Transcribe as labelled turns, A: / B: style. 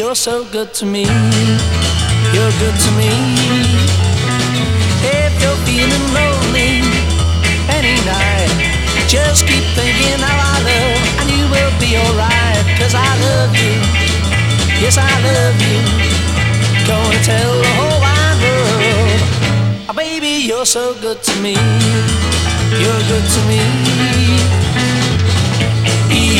A: you're so good to me. You're good to me. If you're feeling lonely any night, just keep thinking how I love, and you will be alright. 'Cause I love you, yes I love you. Gonna tell the whole wide world, oh, baby, you're so good to me. You're good to me.